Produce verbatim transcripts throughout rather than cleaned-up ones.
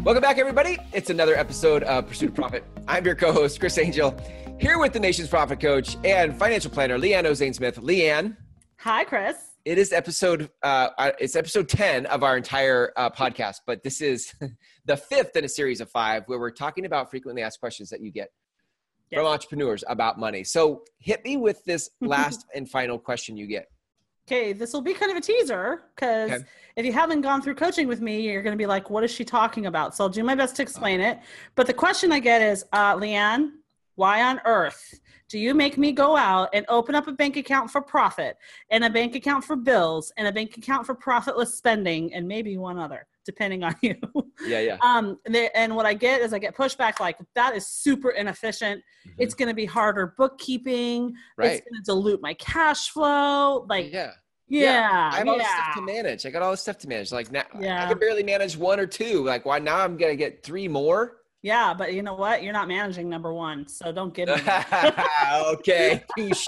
Welcome back, everybody. It's another episode of Pursuit of Profit. I'm your co-host, Chris Angel, here with the nation's profit coach and financial planner, Leanne O'Zane-Smith. Leanne. Hi, Chris. It is episode, uh, it's episode ten of our entire uh, podcast, but this is the fifth in a series of five where we're talking about frequently asked questions that you get yes. from entrepreneurs about money. So hit me with this last and final question you get. Okay, this will be kind of a teaser because okay. if you haven't gone through coaching with me, you're going to be like, what is she talking about? So I'll do my best to explain it. But the question I get is, uh, Leanne, why on earth do you make me go out and open up a bank account for profit and a bank account for bills and a bank account for profitless spending and maybe one other, depending on you? Yeah, yeah. Um, and, they, and what I get is I get pushback like, that is super inefficient. Mm-hmm. It's going to be harder bookkeeping. Right. It's going to dilute my cash flow. Like, yeah. Yeah, yeah. I have all yeah. this stuff to manage. I got all this stuff to manage. Like now yeah. I can barely manage one or two. Like why now I'm going to get three more? Yeah, but you know what? You're not managing number one, so don't give me that. Okay, touche.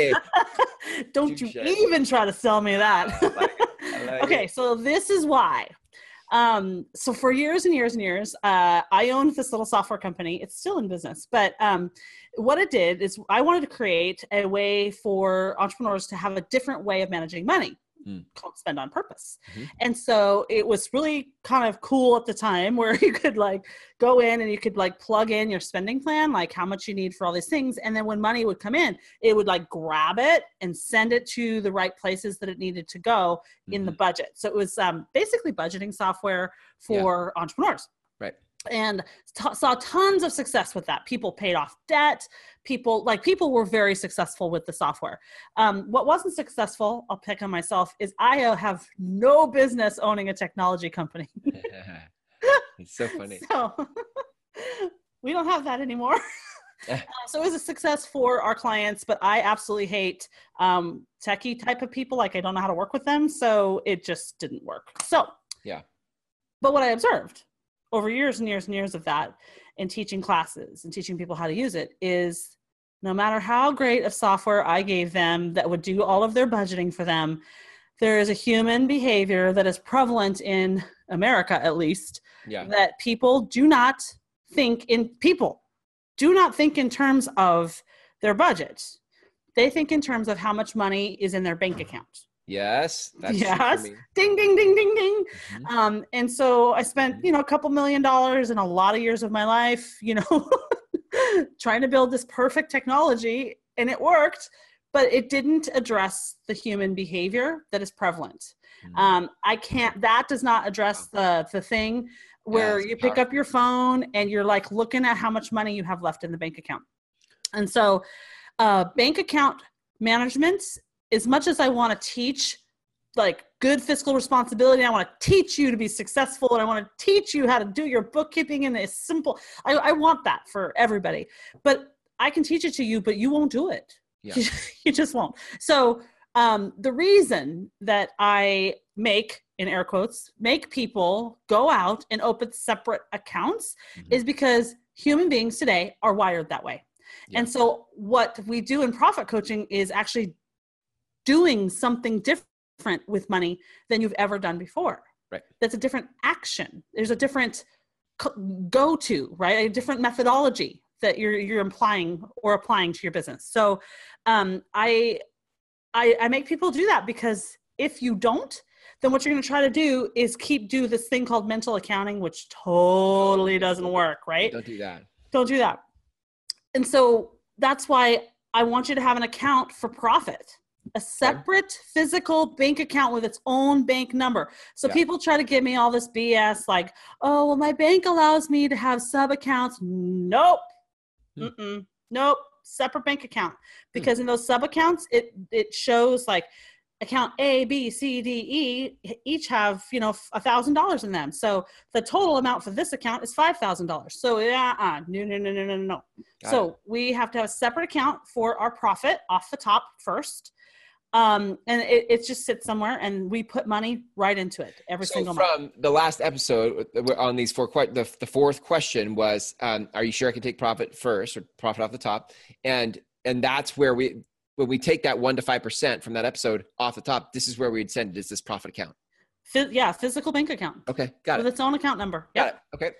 Don't touche. you even try to sell me that. I like it. I like okay, it. So this is why. Um, so for years and years and years, uh, I owned this little software company. It's still in business, but um, what it did is I wanted to create a way for entrepreneurs to have a different way of managing money. Mm. Called Spend on Purpose. Mm-hmm. And so it was really kind of cool at the time where you could like go in and you could like plug in your spending plan, like how much you need for all these things. And then when money would come in, it would like grab it and send it to the right places that it needed to go mm-hmm. in the budget. So it was um, basically budgeting software for yeah. entrepreneurs. Right. And t- saw tons of success with that. People paid off debt. People like people were very successful with the software. Um, what wasn't successful, I'll pick on myself, is I have no business owning a technology company. It's so funny. So we don't have that anymore. uh, so it was a success for our clients, but I absolutely hate um, techie type of people. Like I don't know how to work with them. So it just didn't work. So yeah. But what I observed over years and years and years of that and teaching classes and teaching people how to use it is no matter how great of software I gave them that would do all of their budgeting for them, there is a human behavior that is prevalent in America, at least, yeah. that people do not think in people do not think in terms of their budget. They think in terms of how much money is in their bank account. Yes. That's yes. Ding, ding, ding, ding, ding. Mm-hmm. Um, and so I spent, you know, a couple million dollars in a lot of years of my life, you know, trying to build this perfect technology, and it worked, but it didn't address the human behavior that is prevalent. Mm-hmm. Um, I can't, that does not address the, the thing where yeah, you pick up your phone and you're like looking at how much money you have left in the bank account. And so uh, bank account management, as much as I want to teach like good fiscal responsibility, I want to teach you to be successful and I want to teach you how to do your bookkeeping in a simple, I, I want that for everybody, but I can teach it to you, but you won't do it. Yeah. You, you just won't. So um, the reason that I make, in air quotes, make people go out and open separate accounts mm-hmm. is because human beings today are wired that way. Yeah. And so what we do in profit coaching is actually doing something different with money than you've ever done before. Right. That's a different action. There's a different go-to, right? A different methodology that you're you're implying or applying to your business. So um, I, I I make people do that because if you don't, then what you're going to try to do is keep do this thing called mental accounting, which totally doesn't work, right? Don't do that. Don't do that. And so that's why I want you to have an account for profit. A separate physical bank account with its own bank number. So yeah. people try to give me all this B S like, oh, well, my bank allows me to have sub accounts. Nope. Hmm. Mm-mm. Nope. Separate bank account. Because hmm. in those sub accounts, it, it shows like account A, B, C, D, E, each have, you know, a thousand dollars in them. So the total amount for this account is five thousand dollars. So yeah, uh, no, no, no, no, no, no. Got so it. We have to have a separate account for our profit off the top first. Um, and it, it just sits somewhere and we put money right into it every so single from month. The last episode on these four, the, the fourth question was, um, are you sure I can take profit first or profit off the top? And, and that's where we, when we take that one to five percent from that episode off the top, this is where we'd send it is this profit account. F- yeah. Physical bank account. Okay. Got with it. With its own account number. Got yep. it. Okay.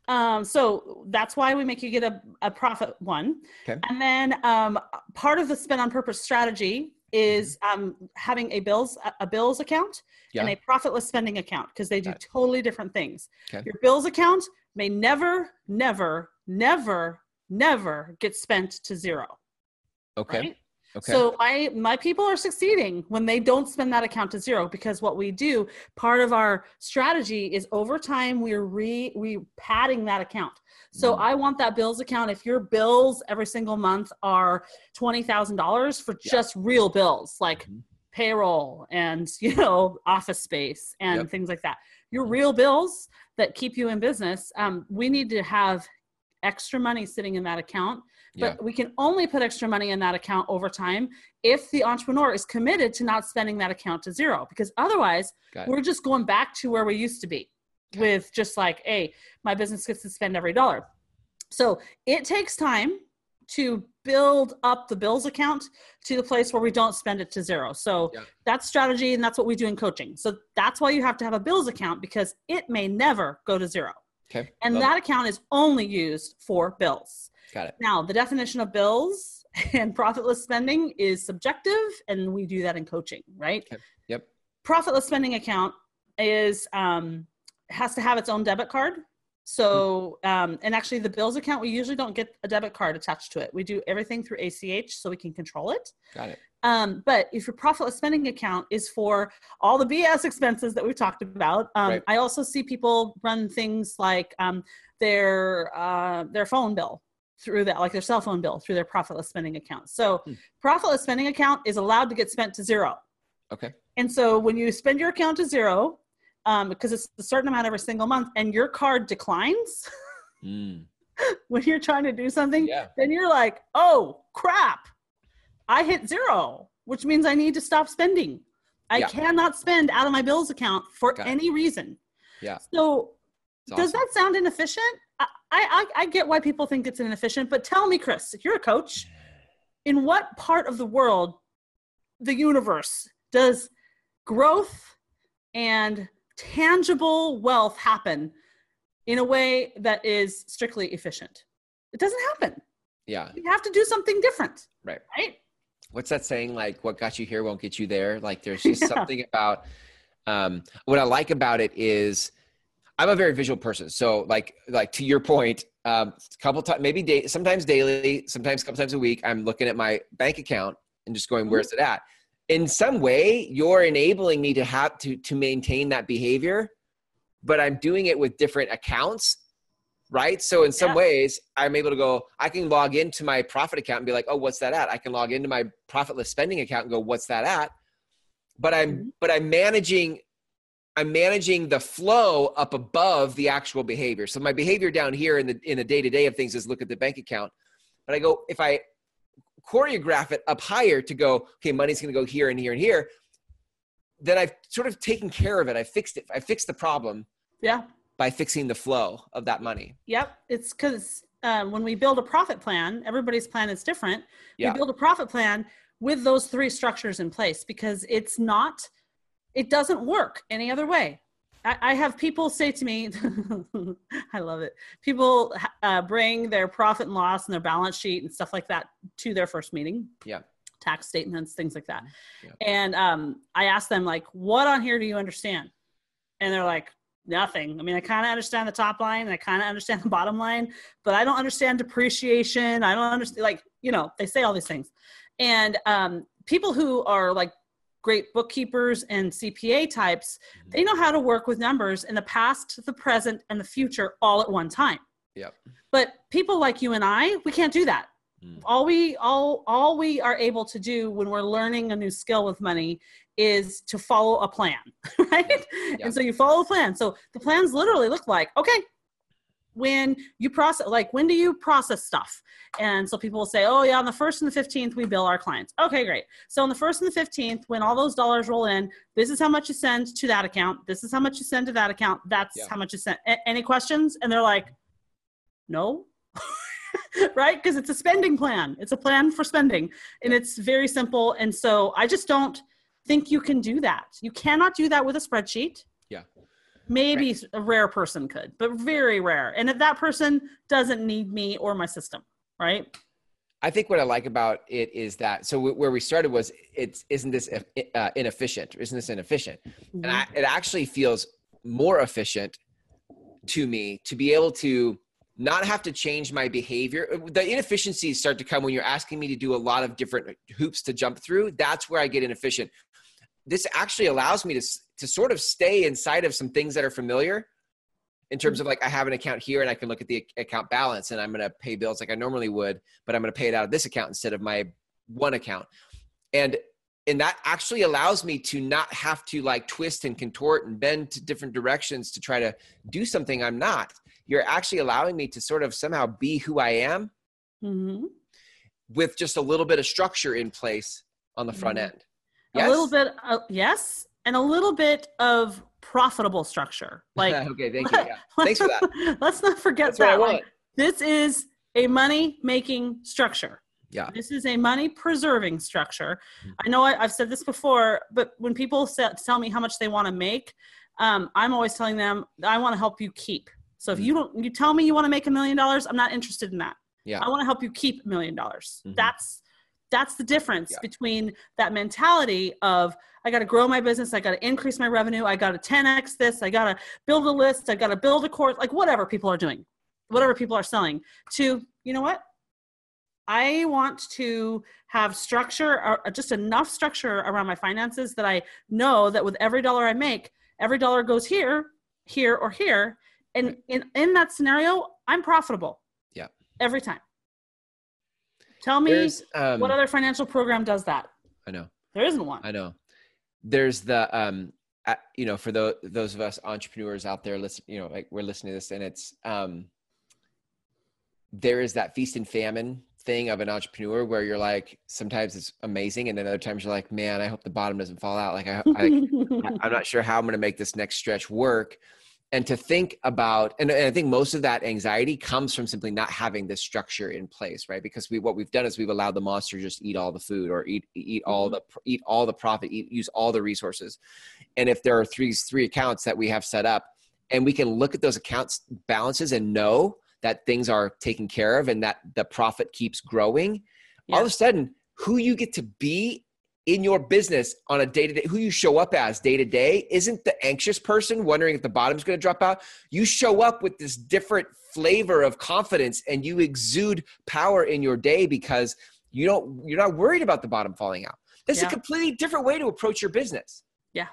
Um, so that's why we make you get a, a profit one. Okay. And then um, part of the spend on purpose strategy is um, having a bills a bills account Yeah. and a profitless spending account, because they do totally different things. Okay. Your bills account may never, never, never, never get spent to zero. Okay. Right? Okay. So my my people are succeeding when they don't spend that account to zero, because what we do, part of our strategy is over time we're re we padding that account. So Mm. I want that bills account. If your bills every single month are twenty thousand dollars for Yeah. just real bills like Mhm. payroll and, you know, office space and Yep. things like that, your real bills that keep you in business, um, we need to have extra money sitting in that account. But Yeah. we can only put extra money in that account over time if the entrepreneur is committed to not spending that account to zero, because otherwise Got it. we're just going back to where we used to be Okay. with just like, hey, my business gets to spend every dollar. So it takes time to build up the bills account to the place where we don't spend it to zero. So Yeah. that's strategy, and that's what we do in coaching. So that's why you have to have a bills account, because it may never go to zero. Okay. And Love that account is only used for bills. it. Got it. Now, the definition of bills and profitless spending is subjective, and we do that in coaching, right? Okay. Yep. Profitless spending account is um, has to have its own debit card. So, um, and actually the bills account, we usually don't get a debit card attached to it. We do everything through A C H so we can control it. Got it. Um, but if your profitless spending account is for all the B S expenses that we've talked about, um, Right. I also see people run things like um, their uh, their phone bill through that, like their cell phone bill through their profitless spending account. So Hmm. profitless spending account is allowed to get spent to zero. Okay. And so when you spend your account to zero, um, because it's a certain amount every single month, and your card declines Mm. when you're trying to do something, Yeah. then you're like, oh crap, I hit zero, which means I need to stop spending. I Yeah. cannot spend out of my bills account for Got it. any reason. Yeah. So It's does awesome. that sound inefficient? I, I, I get why people think it's inefficient, but tell me, Chris, if you're a coach, in what part of the world, the universe, does growth and tangible wealth happen in a way that is strictly efficient? It doesn't happen. Yeah. You have to do something different. Right. Right? What's that saying? Like, what got you here won't get you there. Like, there's just Yeah. something about, um, what I like about it is I'm a very visual person. So like, like to your point, um, a couple times, maybe day, sometimes daily, sometimes a couple times a week, I'm looking at my bank account and just going, Mhm. where's it at? In some way, you're enabling me to have to, to maintain that behavior, but I'm doing it with different accounts, right? So in some Yeah. ways, I'm able to go, I can log into my profit account and be like, oh, what's that at? I can log into my profitless spending account and go, what's that at? But I'm, Mhm. but I'm managing, I'm managing the flow up above the actual behavior. So my behavior down here in the, in the day-to-day of things is look at the bank account. But I go, if I choreograph it up higher to go, okay, money's going to go here and here and here, then I've sort of taken care of it. I fixed it. I fixed the problem Yeah. by fixing the flow of that money. Yep. It's because um, when we build a profit plan, everybody's plan is different. Yeah. We build a profit plan with those three structures in place, because it's not, it doesn't work any other way. I, I have people say to me, I love it. People uh, bring their profit and loss and their balance sheet and stuff like that to their first meeting. Yeah. Tax statements, things like that. Yeah. And um, I ask them, like, what on here do you understand? And they're like, nothing. I mean, I kind of understand the top line and I kind of understand the bottom line, but I don't understand depreciation. I don't understand, like, you know, they say all these things. And um, people who are like great bookkeepers and C P A types, Mhm. they know how to work with numbers in the past, the present, and the future all at one time. Yep. But people like you and I, we can't do that. Mm. All we all all we are able to do when we're learning a new skill with money is to follow a plan, right? Yeah. And so you follow a plan. So the plans literally look like, okay, when you process, like, when do you process stuff? And so people will say, oh yeah, on the first and the fifteenth, we bill our clients. Okay, great. So on the first and the fifteenth, when all those dollars roll in, this is how much you send to that account. This is how much you send to that account. That's Yeah. how much you send. A- any questions? And they're like, no. Right? Because it's a spending plan. It's a plan for spending. And it's very simple. And so I just don't think you can do that. You cannot do that with a spreadsheet. Yeah. Maybe right. a rare person could, but very rare. And if that person doesn't need me or my system, right? I think what I like about it is that, so w- where we started was, it's, isn't this uh, inefficient? Isn't this inefficient? Mm-hmm. And I, it actually feels more efficient to me to be able to not have to change my behavior. The inefficiencies start to come when you're asking me to do a lot of different hoops to jump through. That's where I get inefficient. This actually allows me to, to sort of stay inside of some things that are familiar, in terms of like, I have an account here and I can look at the account balance and I'm going to pay bills like I normally would, but I'm going to pay it out of this account instead of my one account. And, and that actually allows me to not have to like twist and contort and bend to different directions to try to do something I'm not. You're actually allowing me to sort of somehow be who I am, mm-hmm. with just a little bit of structure in place on the front end. Yes? A little bit, uh, yes. And a little bit of profitable structure. Like, okay, thank you. Yeah. Thanks for that. Let's not forget That's that. What I want. Like, this is a money-making structure. Yeah. This is a money-preserving structure. I know I, I've said this before, but when people set, tell me how much they want to make, um, I'm always telling them, I want to help you keep. So if mm-hmm. you don't, you tell me you want to make a million dollars, I'm not interested in that. Yeah. I want to help you keep a million dollars. Mm-hmm. That's That's the difference yeah. between that mentality of, I got to grow my business. I got to increase my revenue. I got to ten X this. I got to build a list. I got to build a course, like whatever people are doing, whatever people are selling, to, you know what? I want to have structure, or just enough structure around my finances that I know that with every dollar I make, every dollar goes here, here, or here. And in, in that scenario, I'm profitable. Yeah. Every time. Tell me um, what other financial program does that? I know. There isn't one. I know. There's the, um, uh, you know, for the, those of us entrepreneurs out there, listen, you know, like we're listening to this, and it's, um, there is that feast and famine thing of an entrepreneur where you're like, sometimes it's amazing. And then other times you're like, man, I hope the bottom doesn't fall out. Like, I, I I'm not sure how I'm going to make this next stretch work. And to think about, and, and I think most of that anxiety comes from simply not having this structure in place, right? Because we, what we've done is we've allowed the monster to just eat all the food, or eat, eat all the, eat all the profit, eat, use all the resources. And if there are three, three accounts that we have set up, and we can look at those accounts balances and know that things are taken care of and that the profit keeps growing, yeah. all of a sudden, who you get to be in your business on a day-to-day, who you show up as day-to-day isn't the anxious person wondering if the bottom's going to drop out. You show up with this different flavor of confidence, and you exude power in your day because you don't, you're not worried about the bottom falling out. That's yeah. a completely different way to approach your business. Yeah.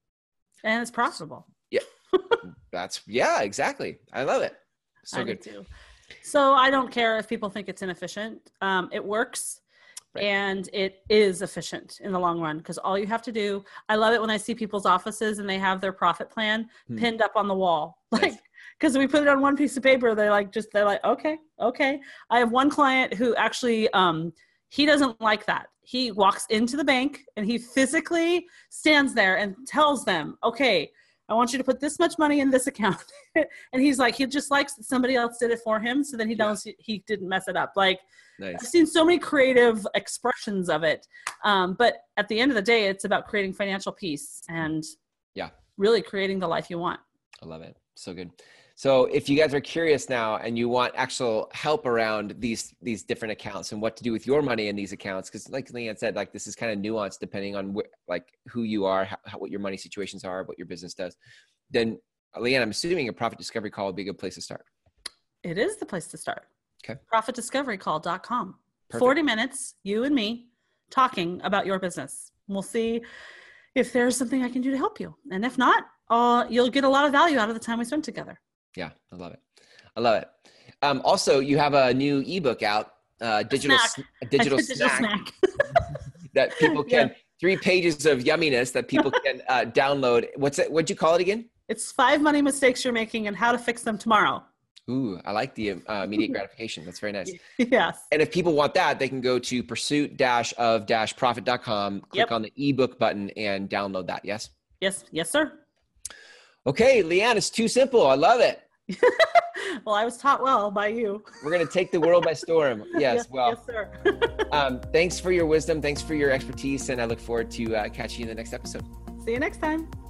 And it's profitable. Yeah. That's, yeah, exactly. I love it. So I good. Do too. So I don't care if people think it's inefficient. Um, it works. Right. And it is efficient in the long run, because all you have to do, I love it when I see people's offices and they have their profit plan hmm. pinned up on the wall. Like, because we put it on one piece of paper, they're like, just, they're like, okay, okay. I have one client who actually, um, he doesn't like that. He walks into the bank and he physically stands there and tells them, okay, I want you to put this much money in this account. And he's like, he just likes that somebody else did it for him, so then he knows yeah. he didn't mess it up. Like, nice. I've seen so many creative expressions of it. Um, but at the end of the day, it's about creating financial peace and yeah, really creating the life you want. I love it. So good. So if you guys are curious now and you want actual help around these, these different accounts and what to do with your money in these accounts, because like Leanne said, like this is kind of nuanced depending on wh- like who you are, how, what your money situations are, what your business does, then Leanne, I'm assuming a profit discovery call would be a good place to start. It is the place to start. Okay. profit discovery call dot com. forty minutes, you and me talking about your business. We'll see if there's something I can do to help you. And if not, uh, you'll get a lot of value out of the time we spend together. Yeah, I love it. I love it. Um, also, you have a new ebook out, uh, digital, snack. a digital, a digital snack, snack. that people can, yeah. three pages of yumminess that people can uh, download. What's it? What'd you call it again? It's five money mistakes you're making and how to fix them tomorrow. Ooh, I like the uh, immediate gratification. That's very nice. Yes. And if people want that, they can go to pursuit of profit dot com, click yep. on the ebook button and download that. Yes? Yes. Yes, sir. Okay, Leanne, it's too simple. I love it. Well, I was taught well by you. We're going to take the world by storm. Yes, yes well. Yes, sir. um, thanks for your wisdom. Thanks for your expertise. And I look forward to uh, catching you in the next episode. See you next time.